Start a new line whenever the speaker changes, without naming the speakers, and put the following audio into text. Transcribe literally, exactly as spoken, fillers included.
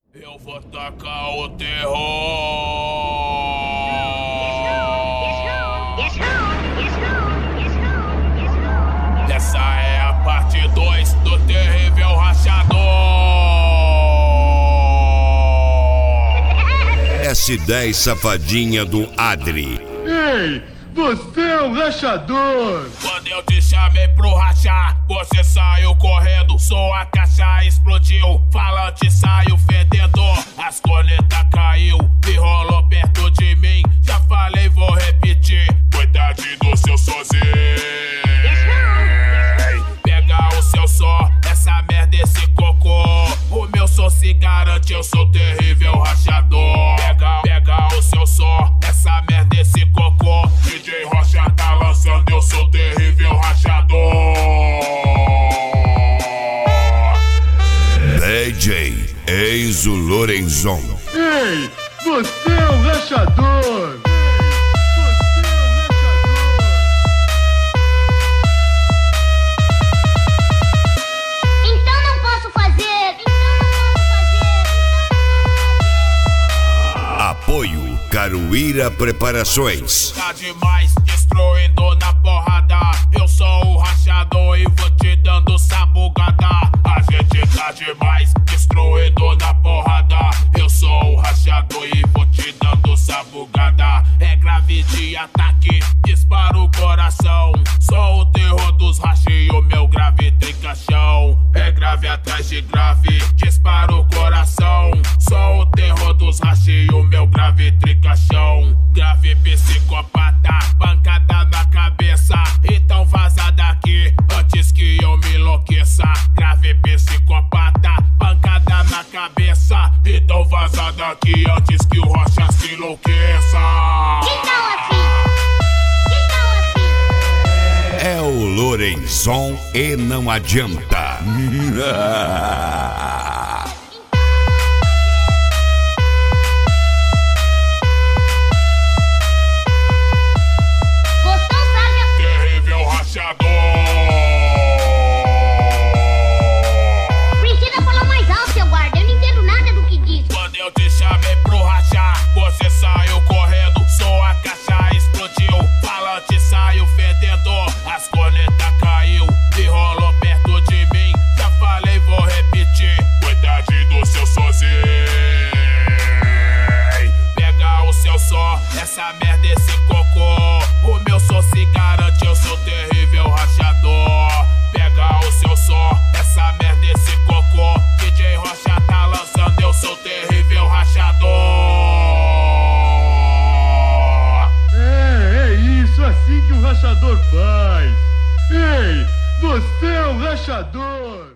Eu vou tacar o terror. Essa é a parte dois do terrível rachador.
S dez safadinha do Adri.
Ei, você é um rachador!
Quando eu te chamei pro rachar, você saiu correndo. Sua caixa explodiu, falante saiu fededor. As cornetas caiu e rolou perto de mim. Já falei, vou repetir, cuidado do seu sozinho. Pega o seu só, essa merda, esse cocô. O meu som se garante, eu sou terrível rachador. Pega, pega o seu só, essa merda, esse cocô. D J Rocha tá lançando, eu sou terrível rachador.
D J Enzo Lorenzon.
Ei, você é um rachador!
Então não posso fazer. Então não posso fazer.
Apoio Caruíra Preparações.
Tá demais, destruindo na porrada. Eu sou o rachador e vou te dando sabugada. A gente tá demais, destruindo na porrada. Eu sou o rachador e vou te dando sabugada. É grave de ataque, dispara o coração. Sou o terror dos rachas e o meu grave trincachão. É grave atrás de grave, dispara o coração. Sou o terror dos rachas e o meu grave trincachão. Grave psicopata, pancada na cabeça. Então vaza daqui antes que eu me enlouqueça. Grave psicopata, pancada na cabeça. Então vaza daqui antes que o Rocha se enlouqueça.
Então assim. Então assim.
É o Lorenzon e não adianta.
Gostou, Sarja?
Terrível rachador.
Precisa falar mais alto, seu guarda. Eu não entendo nada do que diz.
Quando eu te chamei pro rachar, você saiu correndo. Sua caixa explodiu, falante saiu fededor. As cornetas caiu e rolou perto de mim. Já falei, vou repetir, cuidado do seu sozinho. Pega o seu só, essa merda, esse cocô. O meu som se garante, eu sou terrível rachador. Pega o seu só, essa merda, esse cocô. D J Rocha tá lançando, eu sou terrível rachador.
É, é isso, assim que um rachador faz! Ei, você é um rachador!